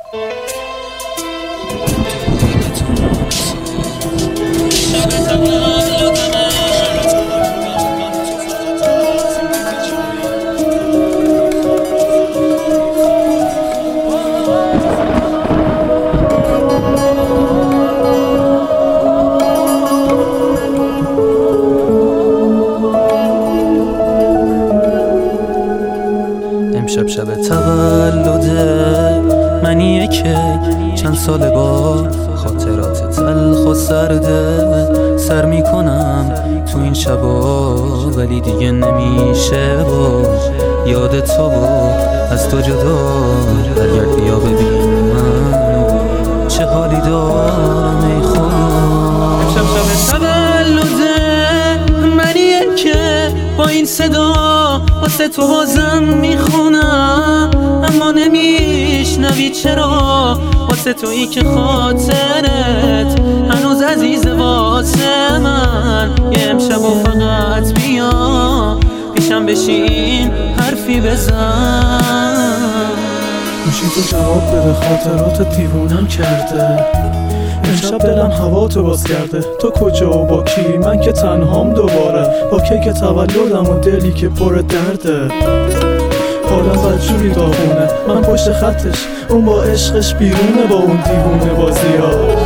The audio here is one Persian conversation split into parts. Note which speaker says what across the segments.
Speaker 1: امشب شب تولده منیه که چند سال با خاطرات تلخ و سرده سر میکنم تو این شبا، ولی دیگه نمیشه با یاد تو با از تو جدا. برگرد بیا ببین من چه حالی دارم ای خدا. امشب شب تولده منیه که با این صدا واسه تو بازم میخونم، اما نمیشنوی چرا؟ واسه تویی که خاطرت هنوز عزیزه واسه من. یه امشب و فقط بیا پیشم بشین حرفی بزن.
Speaker 2: گوشی تو جواب بده، خاطرات دیوونم کرده. امشب دلم هوا تو باز کرده. تو کجا و با کی؟ من که تنهام دوباره، با کیک تولدم و دلی که پر درده. حالم بدجوری داغونه، من پشت خطش، اون با عشقش بیرونه، با اون دیوونه بازیاش.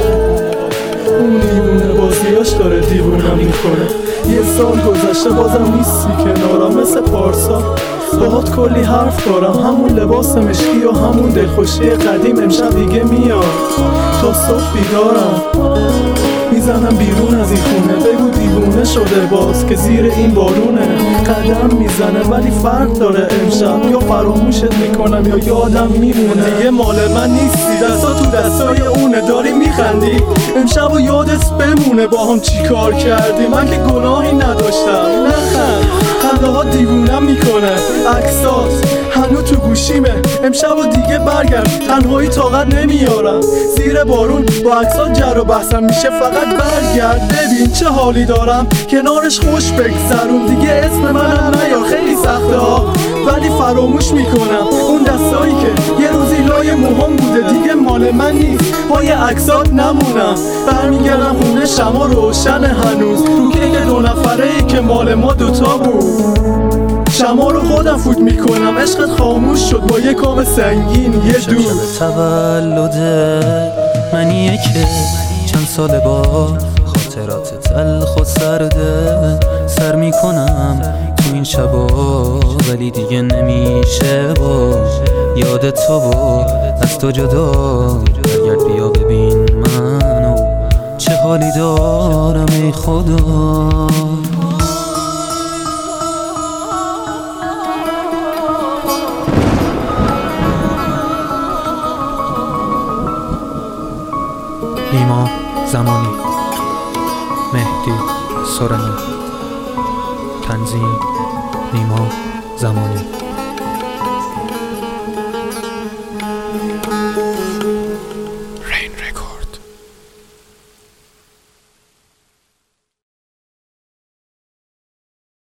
Speaker 2: اون دیوونه بازیاش داره دیوونم میکنه. یه سال گذشته بازم نیستی کنارم مثل پارسا. باهات کلی حرف دارم، همون لباس مشکی و همون دلخوشی قدیم امشب دیگه میاد. تا صبح بیدارم، میزنم بیرون از این خونه. بگو دیوونه شده باز که زیر این بارونه. قدم میزنه ولی فرق داره امشب، یا فراموشت میکنم یا یادم میمونه. دیگه مال من نیستی، دستا تو دستای اونه. داری میخندی امشب و یادت بمونه با هم چی کار کردی. من که گناهی نداشتم، نخند خنده ها دیوونم میکنه. عکسات هنو تو گوشیمه، امشب و دیگه برگرد، تنهایی طاقت نمیارم. زیر بارون با عکسات جر و بحثم میشه، فقط برگرد ببین چه حالی دارم. کنارش خوش بگذرون، دیگه اسم منم نیار. خیلی سخته ها ولی فراموش میکنم اون دستایی که یه روزی لای موهام بوده. دیگه مال من نیست، پای عکسات نمونم. برمیگردم خونه، شما روشن هنوز رو کیک 2 نفره‌ای که مال ما دوتا بود. شما رو خودم فوت میکنم، عشقت خاموش شد با یه کام سنگین یه دوست.
Speaker 1: شب تولده منیه که چند سال با خاطرات تلخ و سرده سر میکنم تو این شبا، ولی دیگه نمیشه با یاد تو با از تو جدا. برگرد بیا ببین منو چه حالی دارم ای خدا. نیما زمانی، مهدی سورانی، تنظیم نیما زمانی.